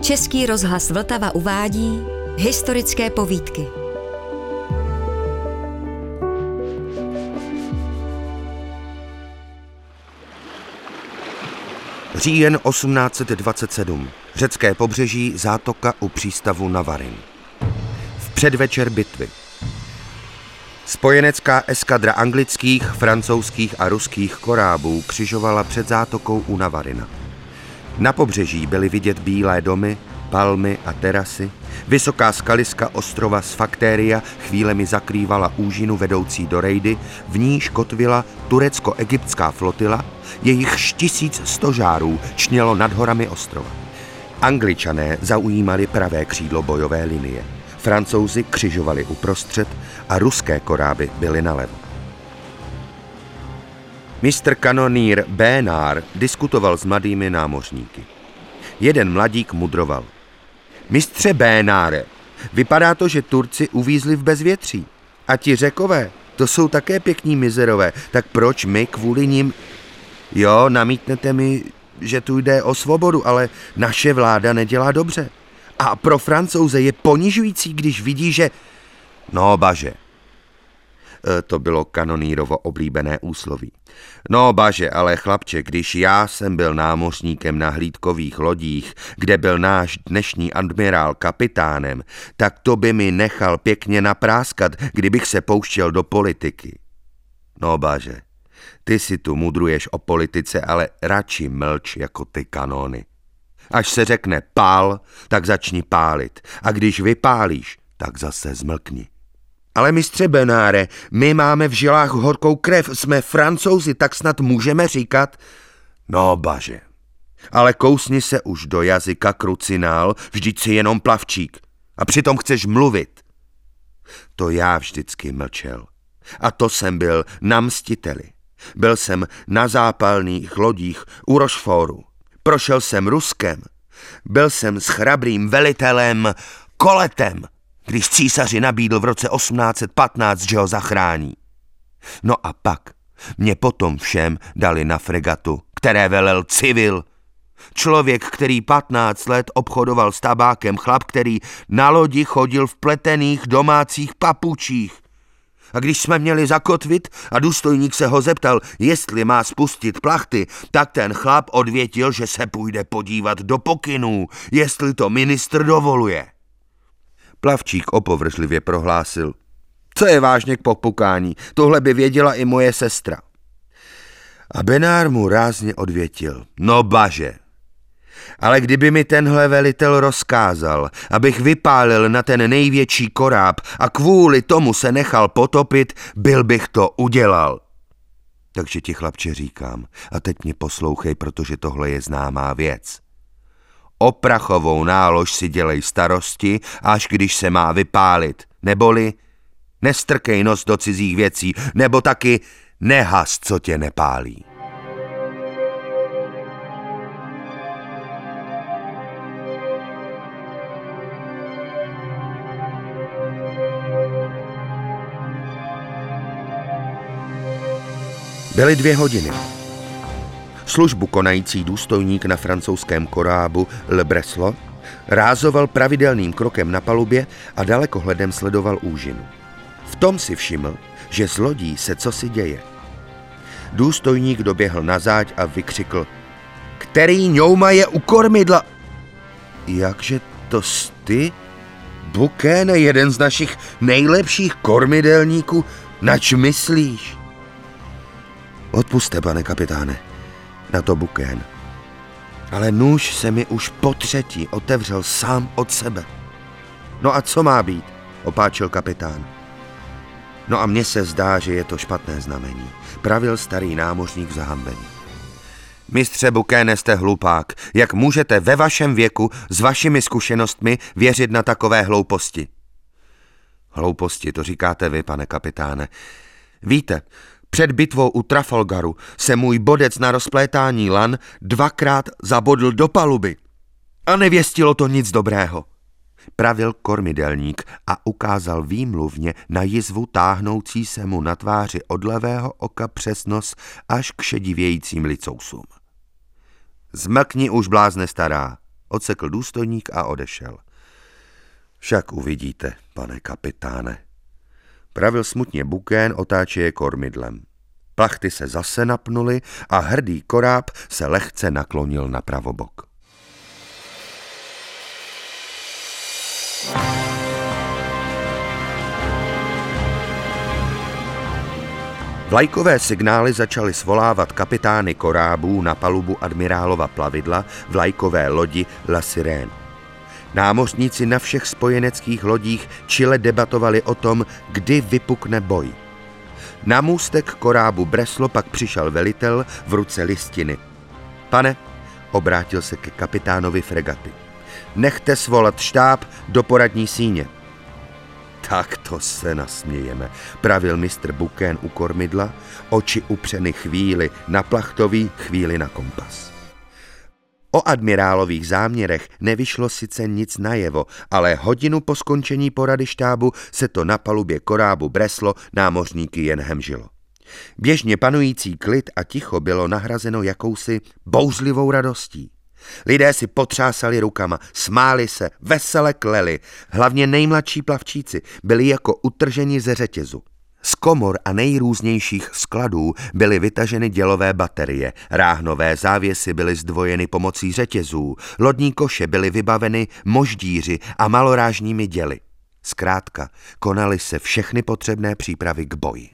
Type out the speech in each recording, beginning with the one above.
Český rozhlas Vltava uvádí historické povídky. Říjen 1827. Řecké pobřeží, zátoka u přístavu Navarin. V předvečer bitvy. Spojenecká eskadra anglických, francouzských a ruských korábů křižovala před zátokou u Navarina. Na pobřeží byly vidět bílé domy, palmy a terasy, vysoká skaliska ostrova Sfaktéria chvílemi zakrývala úžinu vedoucí do Rejdy, v níž kotvila turecko-egyptská flotila, jejichž 1000 stožárů čnělo nad horami ostrova. Angličané zaujímali pravé křídlo bojové linie, Francouzi křižovali uprostřed a ruské koráby byly nalevo. Mistr kanonýr Bénard diskutoval s mladými námořníky. Jeden mladík mudroval. Mistře Bénarde, vypadá to, že Turci uvízli v bezvětří. A ti Řekové, to jsou také pěkní mizerové, tak proč my kvůli nim... Jo, namítnete mi, že tu jde o svobodu, ale naše vláda nedělá dobře. A pro Francouze je ponižující, když vidí, že... No, baže. To bylo kanonýrovo oblíbené úsloví. No baže, ale chlapče, když já jsem byl námořníkem na hlídkových lodích, kde byl náš dnešní admirál kapitánem, tak to by mi nechal pěkně napráskat, kdybych se pouštěl do politiky. No baže, ty si tu mudruješ o politice, ale radši mlč jako ty kanóny. Až se řekne pál, tak začni pálit. A když vypálíš, tak zase zmlkni. Ale mistře Bénarde, my máme v žilách horkou krev, jsme Francouzi, tak snad můžeme říkat... No baže, ale kousni se už do jazyka krucinál, vždyť si jenom plavčík. A přitom chceš mluvit. To já vždycky mlčel. A to jsem byl na Mstiteli. Byl jsem na zápalných lodích u Rochefortu. Prošel jsem Ruskem. Byl jsem s chrabrým velitelem Koletem, když císaři nabídl v roce 1815, že ho zachrání. No a pak mě potom všem dali na fregatu, které velel civil. Člověk, který 15 let obchodoval s tabákem, chlap, který na lodi chodil v pletených domácích papučích. A když jsme měli zakotvit a důstojník se ho zeptal, jestli má spustit plachty, tak ten chlap odvětil, že se půjde podívat do pokynů, jestli to ministr dovoluje. Plavčík opovržlivě prohlásil. Co je vážně k popukání, tohle by věděla i moje sestra. A Bénard mu rázně odvětil. No baže, ale kdyby mi tenhle velitel rozkázal, abych vypálil na ten největší koráb a kvůli tomu se nechal potopit, byl bych to udělal. Takže ti, chlapče, říkám, a teď mě poslouchej, protože tohle je známá věc. O prachovou nálož si dělej starosti, až když se má vypálit, neboli nestrkej nos do cizích věcí, nebo taky nehas, co tě nepálí. Byly 2 hodiny. Službu konající důstojník na francouzském korábu Le Breslo rázoval pravidelným krokem na palubě a dalekohledem sledoval úžinu. V tom si všiml, že z lodí se cosi děje. Důstojník doběhl na záď a vykřikl: Který ňouma je u kormidla? Jakže to ty? Bukéne, jeden z našich nejlepších kormidelníků, nač myslíš? Odpusťte, pane kapitáne, na to Bukén. Ale nůž se mi už po 3. otevřel sám od sebe. No a co má být? Opáčil kapitán. No a mně se zdá, že je to špatné znamení, pravil starý námořník zahambený. Mistře Bukéne, jste hlupák. Jak můžete ve vašem věku s vašimi zkušenostmi věřit na takové hlouposti? Hlouposti, to říkáte vy, pane kapitáne. Víte, před bitvou u Trafalgaru se můj bodec na rozplétání lan 2krát zabodl do paluby. A nevěstilo to nic dobrého. Pravil kormidelník a ukázal výmluvně na jizvu táhnoucí se mu na tváři od levého oka přes nos až k šedivějícím licousům. Zmlkni už, blázne stará, odsekl důstojník a odešel. Však uvidíte, pane kapitáne, pravil smutně Buchanan, otáčeje kormidlem. Plachty se zase napnuly a hrdý koráb se lehce naklonil na pravobok. Vlajkové signály začaly svolávat kapitány korábů na palubu admirálova plavidla vlajkové lodi La Sirène. Námořníci na všech spojeneckých lodích čile debatovali o tom, kdy vypukne boj. Na můstek korábu Breslo pak přišel velitel v ruce listiny. Pane, obrátil se ke kapitánovi fregaty, nechte svolat štáb do poradní síně. Tak to se nasmějeme, pravil mistr Buchanan u kormidla, oči upřeny chvíli na plachtový, chvíli na kompas. O admirálových záměrech nevyšlo sice nic najevo, ale hodinu po skončení porady štábu se to na palubě korábu Breslo námořníky jen hemžilo. Běžně panující klid a ticho bylo nahrazeno jakousi bouřlivou radostí. Lidé si potřásali rukama, smáli se, vesele kleli, hlavně nejmladší plavčíci byli jako utrženi ze řetězu. Z komor a nejrůznějších skladů byly vytaženy dělové baterie, ráhnové závěsy byly zdvojeny pomocí řetězů, lodní koše byly vybaveny moždíři a malorážními děly. Zkrátka, konaly se všechny potřebné přípravy k boji.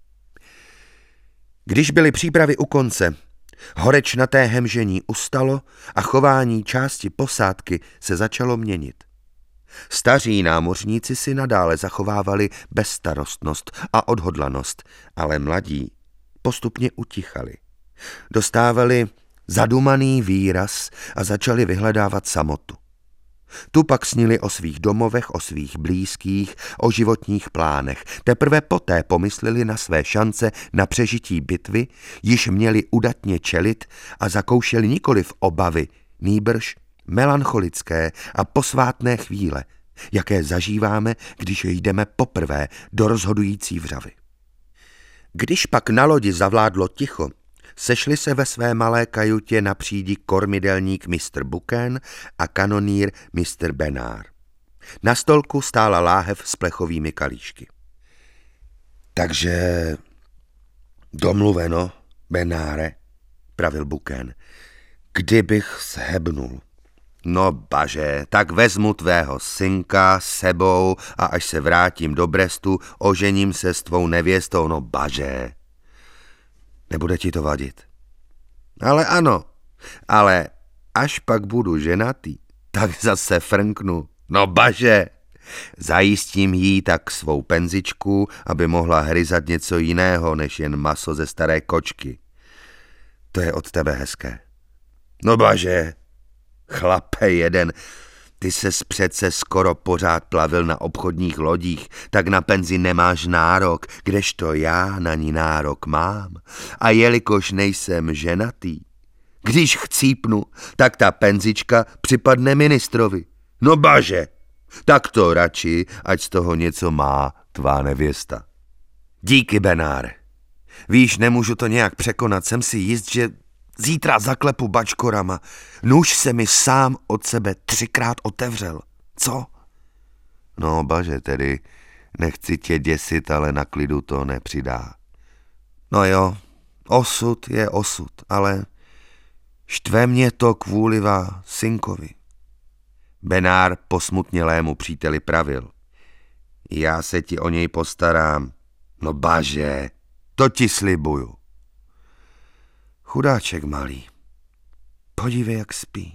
Když byly přípravy u konce, horečnaté hemžení ustalo a chování části posádky se začalo měnit. Staří námořníci si nadále zachovávali bezstarostnost a odhodlanost, ale mladí postupně utichali. Dostávali zadumaný výraz a začali vyhledávat samotu. Tu pak snili o svých domovech, o svých blízkých, o životních plánech. Teprve poté pomysleli na své šance na přežití bitvy, již měli udatně čelit a zakoušeli nikoliv obavy, nýbrž melancholické a posvátné chvíle, jaké zažíváme, když jdeme poprvé do rozhodující vřavy. Když pak na lodi zavládlo ticho, sešli se ve své malé kajutě na přídi kormidelník mistr Buchanan a kanonír mistr Bernard. Na stolku stála láhev s plechovými kalíšky. Takže domluveno, Bernarde, pravil Buchanan, kdybych shebnul. No baže, tak vezmu tvého synka s sebou a až se vrátím do Brestu, ožením se s tvou nevěstou, no baže. Nebude ti to vadit? Ale ano, ale až pak budu ženatý, tak zase frnknu. No baže, zajistím jí tak svou penzičku, aby mohla hryzat něco jiného, než jen maso ze staré kočky. To je od tebe hezké. No baže, chlape jeden, ty ses přece skoro pořád plavil na obchodních lodích, tak na penzi nemáš nárok, kdežto já na ní nárok mám. A jelikož nejsem ženatý, když chcípnu, tak ta penzička připadne ministrovi. No baže, tak to radši, ať z toho něco má tvá nevěsta. Díky, Bernard. Víš, nemůžu to nějak překonat, jsem si jist, že zítra zaklepu bačkorama. Nůž se mi sám od sebe 3krát otevřel. Co? No, baže, tedy nechci tě děsit, ale na klidu to nepřidá. No jo, osud je osud, ale štve mě to kvůli vá synkovi. Bernard posmutnělému příteli pravil. Já se ti o něj postarám. No baže, to ti slibuju. Chudáček malý, podívej, jak spí.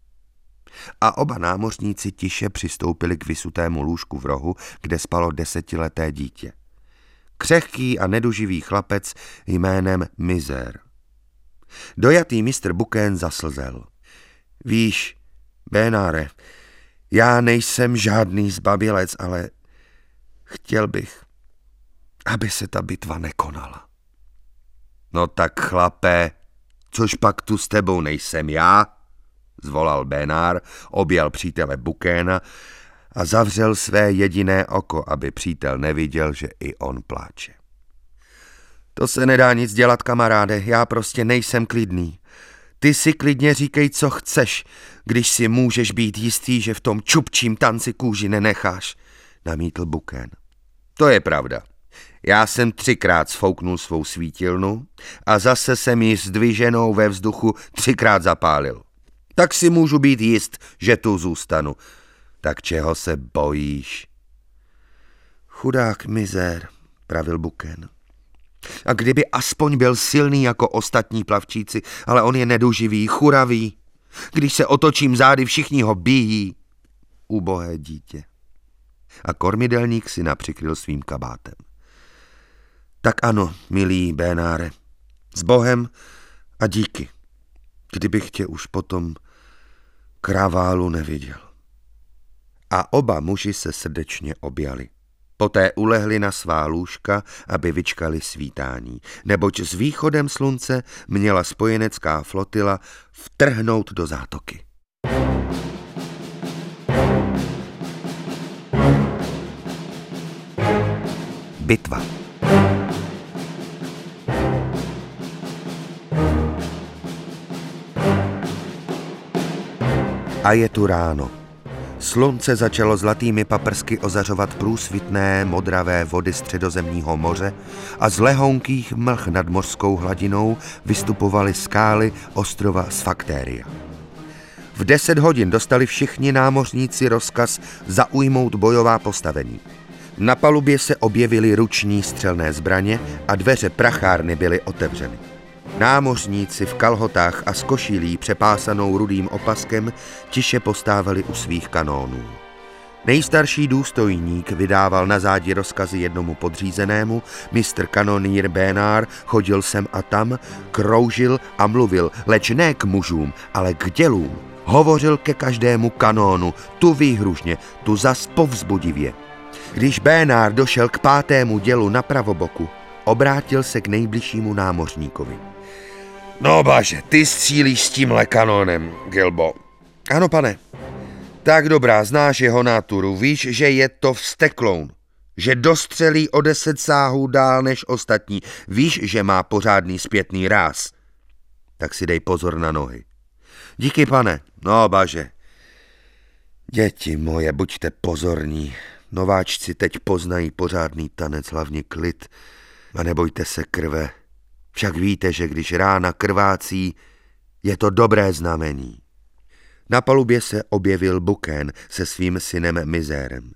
A oba námořníci tiše přistoupili k vysutému lůžku v rohu, kde spalo 10leté dítě. Křehký a neduživý chlapec jménem Mizer. Dojatý mistr Buchanan zaslzel. Víš, Bernarde, já nejsem žádný zbabělec, ale chtěl bych, aby se ta bitva nekonala. No tak chlape, což pak tu s tebou nejsem já, zvolal Bernard, objal přítele Buchanana a zavřel své jediné oko, aby přítel neviděl, že i on pláče. To se nedá nic dělat, kamaráde, já prostě nejsem klidný. Ty si klidně říkej, co chceš, když si můžeš být jistý, že v tom čupčím tanci kůži nenecháš, namítl Buchan. To je pravda. Já jsem 3krát sfouknul svou svítilnu a zase jsem ji zdviženou ve vzduchu 3krát zapálil. Tak si můžu být jist, že tu zůstanu. Tak čeho se bojíš? Chudák mizér, pravil Buchan. A kdyby aspoň byl silný jako ostatní plavčíci, ale on je neduživý, churavý. Když se otočím zády, všichni ho bijí. Ubohé dítě. A kormidelník si napřikryl svým kabátem. Tak ano, milý Bénáre, s Bohem a díky, kdybych tě už potom kraválu neviděl. A oba muži se srdečně objali. Poté ulehli na svá lůžka, aby vyčkali svítání, neboť s východem slunce měla spojenecká flotila vtrhnout do zátoky. Bitva. A je tu ráno. Slunce začalo zlatými paprsky ozařovat průsvitné modravé vody Středozemního moře a z lehounkých mlh nad mořskou hladinou vystupovaly skály ostrova Sfaktéria. V 10 hodin dostali všichni námořníci rozkaz zaujmout bojová postavení. Na palubě se objevily ruční střelné zbraně a dveře prachárny byly otevřeny. Námořníci v kalhotách a s košilí přepásanou rudým opaskem tiše postávali u svých kanónů. Nejstarší důstojník vydával na zádi rozkazy jednomu podřízenému, mistr kanonýr Bénár chodil sem a tam, kroužil a mluvil, leč ne k mužům, ale k dělům. Hovořil ke každému kanónu, tu výhružně, tu zas povzbudivě. Když Bénár došel k 5. dělu na pravoboku, obrátil se k nejbližšímu námořníkovi. No baže, ty střílíš s tímhle kanónem, Gilbo. Ano, pane. Tak dobrá, znáš jeho náturu, víš, že je to vztekloun, že dostřelí o 10 sáhů dál než ostatní, víš, že má pořádný zpětný ráz. Tak si dej pozor na nohy. Díky, pane. No baže. Děti moje, buďte pozorní. Nováčci teď poznají pořádný tanec, hlavně klid. A nebojte se krve. Však víte, že když rána krvácí, je to dobré znamení. Na palubě se objevil Buchan se svým synem Mizérem.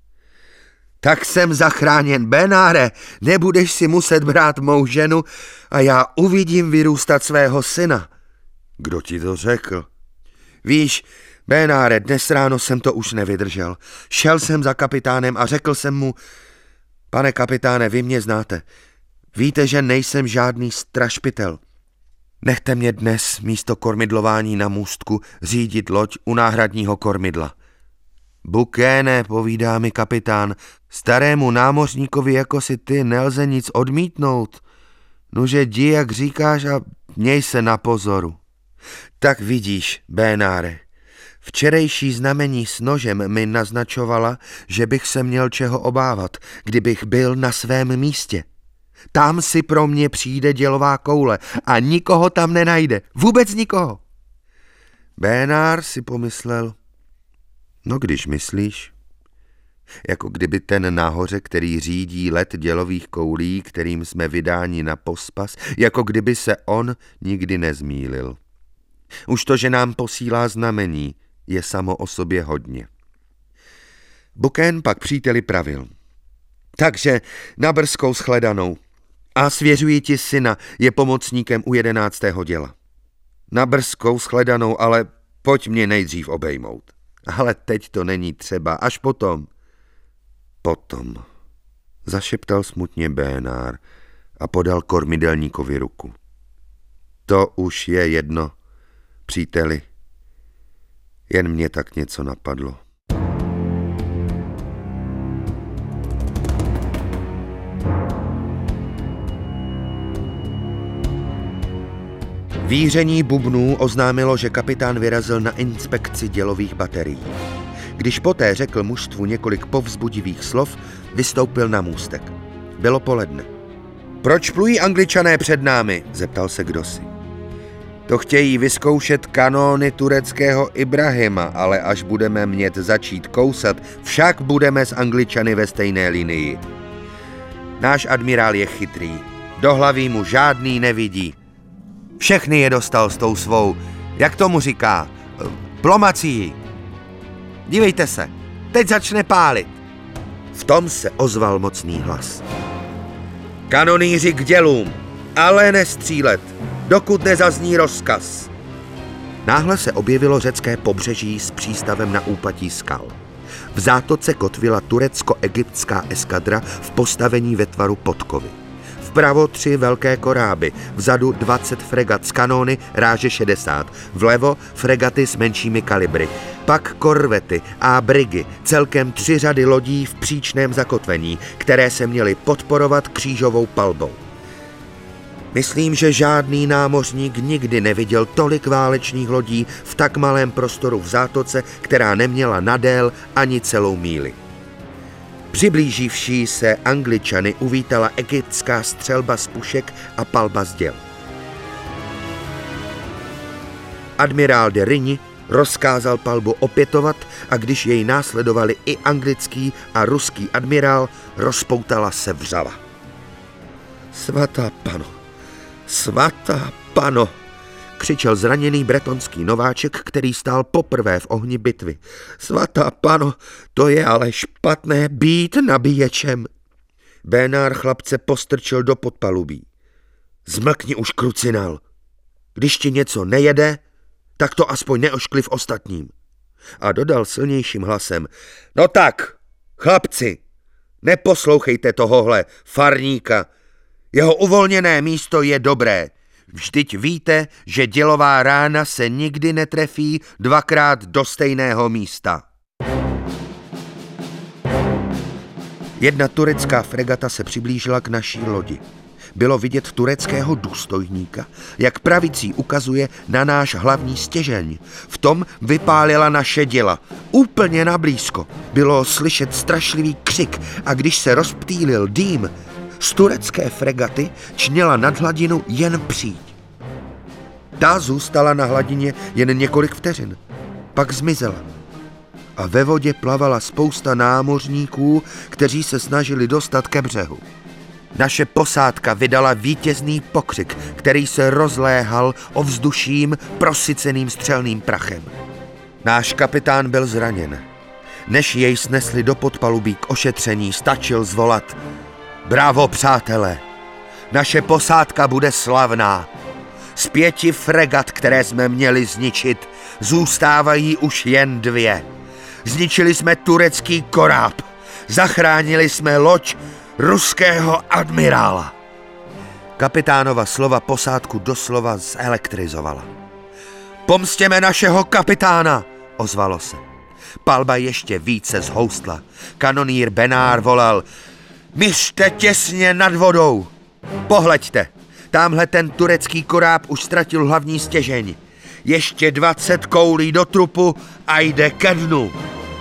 Tak jsem zachráněn, Bénáre, nebudeš si muset brát mou ženu a já uvidím vyrůstat svého syna. Kdo ti to řekl? Víš, Bénáre, dnes ráno jsem to už nevydržel. Šel jsem za kapitánem a řekl jsem mu, pane kapitáne, vy mě znáte. Víte, že nejsem žádný strašpitel. Nechte mě dnes místo kormidlování na můstku řídit loď u náhradního kormidla. Bucháne, povídá mi kapitán, starému námořníkovi jako si ty nelze nic odmítnout. Nuže jdi, jak říkáš, a měj se na pozoru. Tak vidíš, Bénáre, včerejší znamení s nožem mi naznačovala, že bych se měl čeho obávat, kdybych byl na svém místě. Tam si pro mě přijde dělová koule a nikoho tam nenajde, vůbec nikoho. Bénár si pomyslel, no když myslíš, jako kdyby ten nahoře, který řídí let dělových koulí, kterým jsme vydáni na pospas, jako kdyby se on nikdy nezmýlil. Už to, že nám posílá znamení, je samo o sobě hodně. Buchan pak příteli pravil. Takže na brzkou shledanou. A svěřuji ti syna, je pomocníkem u 11. děla. Na brzkou shledanou, ale pojď mě nejdřív obejmout. Ale teď to není třeba, až potom. Potom, zašeptal smutně Bénár a podal kormidelníkovi ruku. To už je jedno, příteli. Jen mě tak něco napadlo. Víření bubnů oznámilo, že kapitán vyrazil na inspekci dělových baterií. Když poté řekl mužstvu několik povzbudivých slov, vystoupil na můstek. Bylo poledne. Proč plují Angličané před námi? Zeptal se kdosi. To chtějí vyzkoušet kanóny tureckého Ibrahima, ale až budeme mět začít kousat, však budeme s Angličany ve stejné linii. Náš admirál je chytrý, do hlavy mu žádný nevidí. Všechny je dostal s tou svou, jak tomu říká, plomací. Dívejte se, teď začne pálit. V tom se ozval mocný hlas. Kanonýři k dělům, ale nestřílet, dokud nezazní rozkaz. Náhle se objevilo řecké pobřeží s přístavem na úpatí skal. V zátoce kotvila turecko-egyptská eskadra v postavení ve tvaru podkovy. Vpravo 3 velké koráby, vzadu 20 fregat s kanóny ráže 60, vlevo fregaty s menšími kalibry, pak korvety a brigy, celkem 3 řady lodí v příčném zakotvení, které se měly podporovat křížovou palbou. Myslím, že žádný námořník nikdy neviděl tolik válečných lodí v tak malém prostoru v zátoce, která neměla nadél ani celou míli. Přiblíživší se Angličany uvítala egyptská střelba z pušek a palba z děl. Admirál de Rigny rozkázal palbu opětovat a když jej následovali i anglický a ruský admirál, rozpoutala se vřava. Svatá pano, svatá pano, křičel zraněný bretonský nováček, který stál poprvé v ohni bitvy. Svatá pano, to je ale špatné být nabíječem. Bénár chlapce postrčil do podpalubí. Zmlkni už, krucinál. Když ti něco nejede, tak to aspoň neoškliv ostatním. A dodal silnějším hlasem. No tak, chlapci, neposlouchejte tohohle farníka. Jeho uvolněné místo je dobré. Vždyť víte, že dělová rána se nikdy netrefí 2krát do stejného místa. Jedna turecká fregata se přiblížila k naší lodi. Bylo vidět tureckého důstojníka, jak pravicí ukazuje na náš hlavní stěžeň. V tom vypálila naše děla. Úplně nablízko. Bylo slyšet strašlivý křik a když se rozptýlil dým, z turecké fregaty čněla nad hladinu jen příď. Ta zůstala na hladině jen několik vteřin, pak zmizela. A ve vodě plavala spousta námořníků, kteří se snažili dostat ke břehu. Naše posádka vydala vítězný pokřik, který se rozléhal ovzduším prosyceným střelným prachem. Náš kapitán byl zraněn. Než jej snesli do podpalubí k ošetření, stačil zvolat: Bravo, přátelé! Naše posádka bude slavná. Z 5 fregat, které jsme měli zničit, zůstávají už jen 2. Zničili jsme turecký koráb. Zachránili jsme loď ruského admirála. Kapitánova slova posádku doslova zelektrizovala. Pomstěme našeho kapitána, ozvalo se. Palba ještě více zhoustla. Kanonýr Bénár volal: Mířte těsně nad vodou. Pohleďte, tamhle ten turecký koráb už ztratil hlavní stěžeň. Ještě 20 koulí do trupu a jde ke dnu.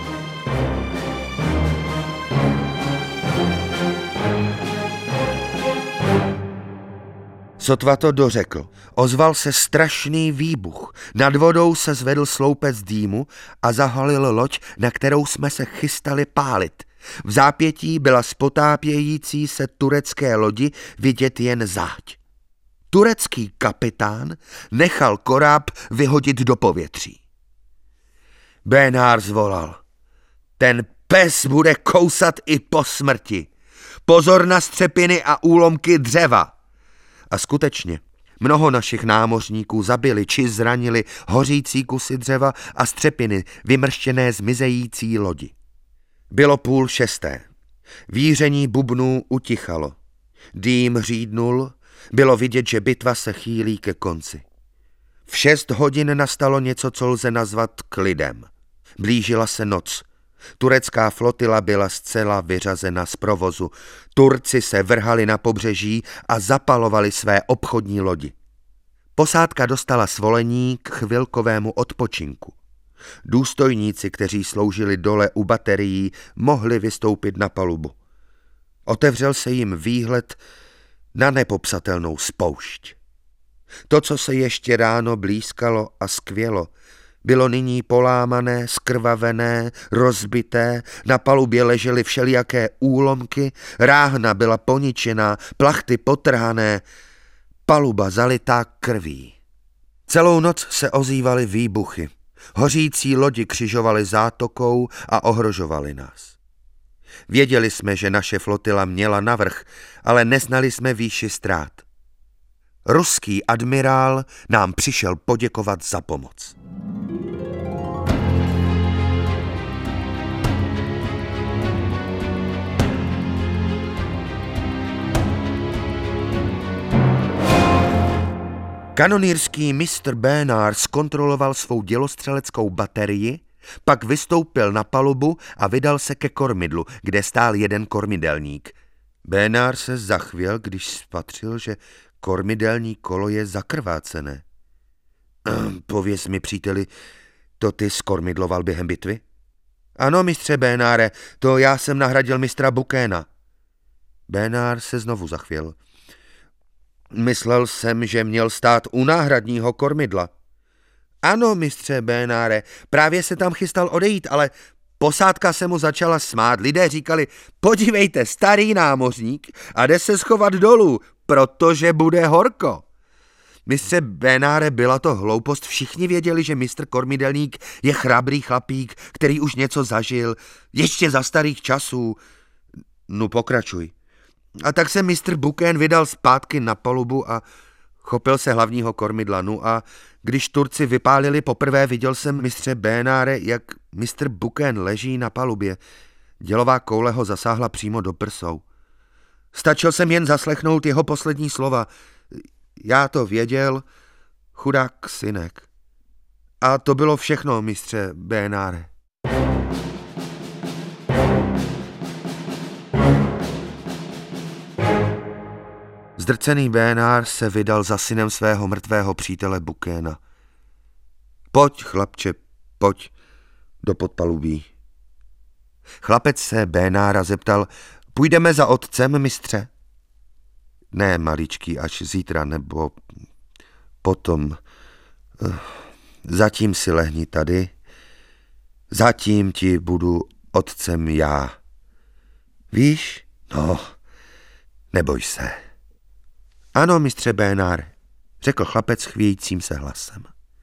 Sotva to dořekl, ozval se strašný výbuch. Nad vodou se zvedl sloupec dýmu a zahalil loď, na kterou jsme se chystali pálit. V zápětí byla z potápějící se turecké lodi vidět jen záď. Turecký kapitán nechal koráb vyhodit do povětří. Bénár zvolal: Ten pes bude kousat i po smrti. Pozor na střepiny a úlomky dřeva. A skutečně, mnoho našich námořníků zabili či zranili hořící kusy dřeva a střepiny vymrštěné zmizející lodi. Bylo 5:30. Víření bubnů utichalo. Dým řídnul, bylo vidět, že bitva se chýlí ke konci. V 6 hodin nastalo něco, co lze nazvat klidem. Blížila se noc. Turecká flotila byla zcela vyřazena z provozu. Turci se vrhali na pobřeží a zapalovali své obchodní lodi. Posádka dostala svolení k chvilkovému odpočinku. Důstojníci, kteří sloužili dole u baterií, mohli vystoupit na palubu. Otevřel se jim výhled na nepopsatelnou spoušť. To, co se ještě ráno blýskalo a skvělo, bylo nyní polámané, skrvavené, rozbité, na palubě ležely všelijaké úlomky, ráhna byla poničená, plachty potrhané, paluba zalitá krví. Celou noc se ozývaly výbuchy. Hořící lodi křižovaly zátokou a ohrožovaly nás. Věděli jsme, že naše flotila měla navrch, ale neznali jsme výši ztrát. Ruský admirál nám přišel poděkovat za pomoc. Kanonýrský mistr Bénard zkontroloval svou dělostřeleckou baterii, pak vystoupil na palubu a vydal se ke kormidlu, kde stál jeden kormidelník. Bénard se zachvěl, když spatřil, že kormidelní kolo je zakrvácené. Pověz mi, příteli, to ty zkormidloval během bitvy? Ano, mistře Bénare, to já jsem nahradil mistra Buchéna. Bénard se znovu zachvěl. Myslel jsem, že měl stát u náhradního kormidla. Ano, mistře Bénare, právě se tam chystal odejít, ale posádka se mu začala smát. Lidé říkali, podívejte, starý námořník a jde se schovat dolů, protože bude horko. Mistře Bénare, byla to hloupost, všichni věděli, že mistr kormidelník je chrabrý chlapík, který už něco zažil, ještě za starých časů. No pokračuj. A tak se mistr Buchén vydal zpátky na palubu a chopil se hlavního kormidla. No a když Turci vypálili poprvé, viděl jsem, mistře Bénare, jak mistr Buchén leží na palubě. Dělová koule ho zasáhla přímo do prsou. Stačil jsem jen zaslechnout jeho poslední slova. Já to věděl, chudák synek. A to bylo všechno, mistře Bénare. Zdrcený Bénard se vydal za synem svého mrtvého přítele Buchéna. Pojď, chlapče, pojď do podpalubí. Chlapec se Bénarda zeptal, půjdeme za otcem, mistře? Ne, maličký, až zítra nebo potom. Zatím si lehni tady. Zatím ti budu otcem já. Víš? No, neboj se. Ano, mistře Bénard, řekl chlapec chvějícím se hlasem.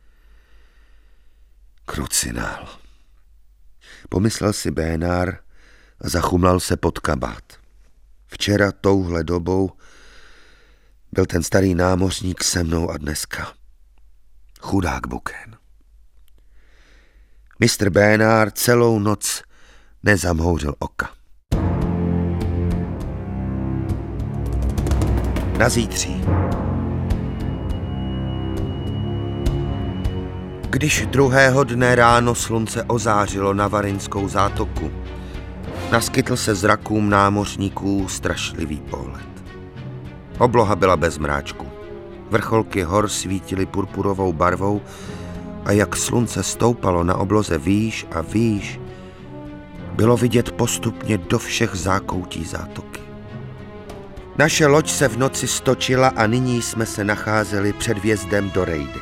Krucinál. Pomyslel si Bénard a zachumlal se pod kabát. Včera touhle dobou byl ten starý námořník se mnou a dneska chudák Buchén. Mistr Bénard celou noc nezamhouřil oka. Na zítří. Když druhého dne ráno slunce ozářilo na Varinskou zátoku, naskytl se zrakům námořníků strašlivý pohled. Obloha byla bez mráčku. Vrcholky hor svítily purpurovou barvou a jak slunce stoupalo na obloze výš a výš, bylo vidět postupně do všech zákoutí zátoky. Naše loď se v noci stočila a nyní jsme se nacházeli před vjezdem do Rejdy.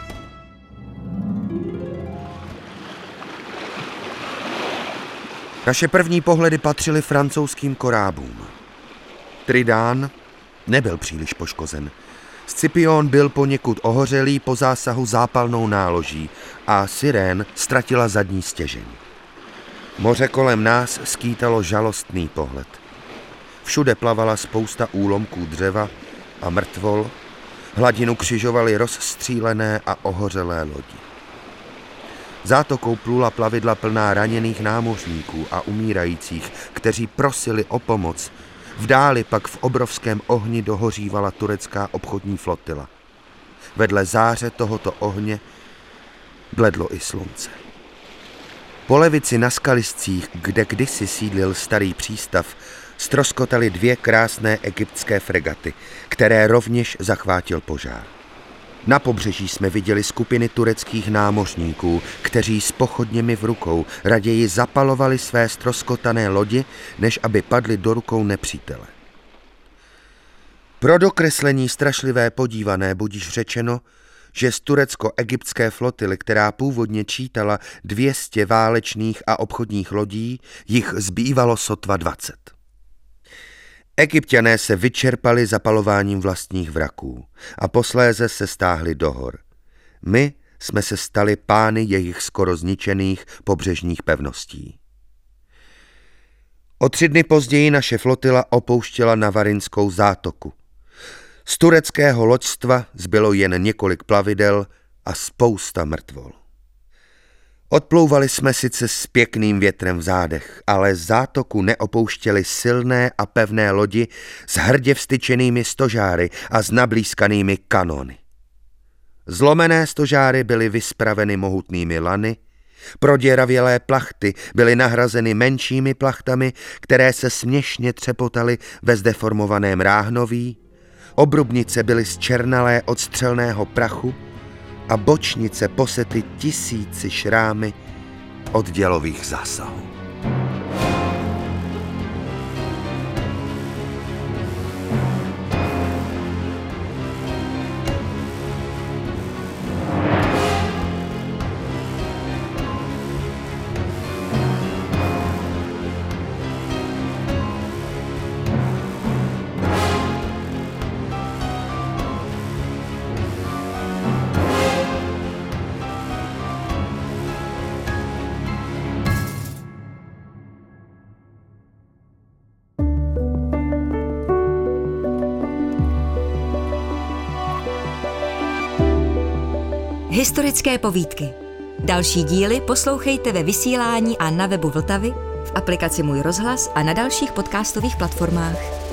Naše první pohledy patřily francouzským korábům. Tridán nebyl příliš poškozen. Scipion byl poněkud ohořelý po zásahu zápalnou náloží a Sirén ztratila zadní stěžeň. Moře kolem nás skýtalo žalostný pohled. Všude plavala spousta úlomků dřeva a mrtvol, hladinu křižovaly rozstřílené a ohořelé lodi. Zátokou plula plavidla plná raněných námořníků a umírajících, kteří prosili o pomoc. V dáli pak v obrovském ohni dohořívala turecká obchodní flotila. Vedle záře tohoto ohně bledlo i slunce. Po levici na skaliscích, kde kdysi sídlil starý přístav, ztroskotaly dvě krásné egyptské fregaty, které rovněž zachvátil požár. Na pobřeží jsme viděli skupiny tureckých námořníků, kteří s pochodněmi v rukou raději zapalovali své ztroskotané lodi, než aby padly do rukou nepřítele. Pro dokreslení strašlivé podívané budiž řečeno, že z turecko-egyptské flotily, která původně čítala 200 válečných a obchodních lodí, jich zbývalo sotva 20. Egypťané se vyčerpali zapalováním vlastních vraků a posléze se stáhli do hor. My jsme se stali pány jejich skoro zničených pobřežních pevností. O 3 dny později naše flotila opouštěla Navarinskou zátoku. Z tureckého loďstva zbylo jen několik plavidel a spousta mrtvol. Odplouvali jsme sice s pěkným větrem v zádech, ale zátoku neopouštěly silné a pevné lodi s hrdě vstyčenými stožáry a s nablízkanými kanóny. Zlomené stožáry byly vyspraveny mohutnými lany, proděravělé plachty byly nahrazeny menšími plachtami, které se směšně třepotaly ve zdeformovaném ráhnoví, obrubnice byly zčernalé od střelného prachu a bočnice posety 1000 šrámy od dělových zásahů. Historické povídky. Další díly poslouchejte ve vysílání a na webu Vltavy, v aplikaci Můj rozhlas a na dalších podcastových platformách.